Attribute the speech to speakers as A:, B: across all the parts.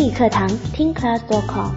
A: 语课堂听 class.com。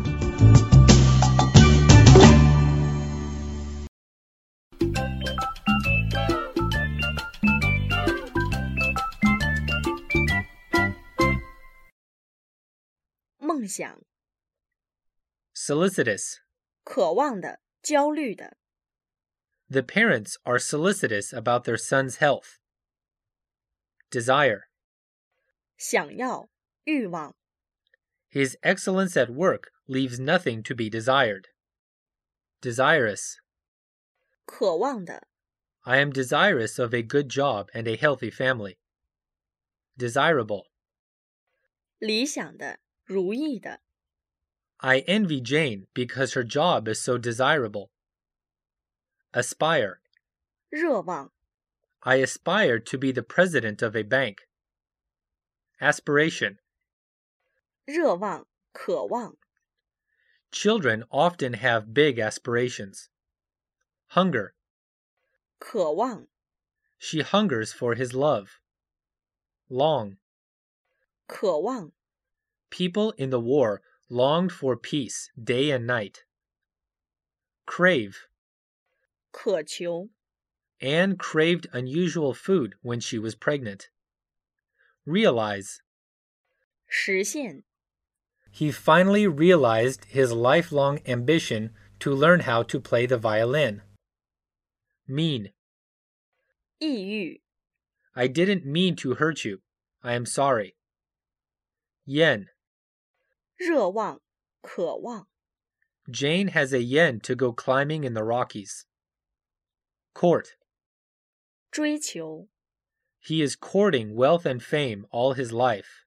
B: 梦想
C: Solicitous.
B: 渴望的焦虑的
C: The parents are solicitous about their son's health. Desire.
B: 想要欲望
C: His excellence at work leaves nothing to be desired. Desirous.
B: 渴望的
C: I am desirous of a good job and a healthy family. Desirable.
B: 理想的如意的
C: I envy Jane because her job is so desirable. Aspire.
B: 热望
C: I aspire to be the president of a bank. Aspiration.
B: 热望渴望
C: Children often have big aspirations. Hunger.
B: 渴望
C: She hungers for his love. Long.
B: 渴望
C: People in the war longed for peace day and night. Crave.
B: 渴求
C: Anne craved unusual food when she was pregnant. Realize.
B: 实现
C: He finally realized his lifelong ambition to learn how to play the violin. Mean.
B: 抑郁
C: I didn't mean to hurt you. I am sorry. Yen.
B: 热望渴望
C: Jane has a yen to go climbing in the Rockies. Court.
B: 追求
C: He is courting wealth and fame all his life.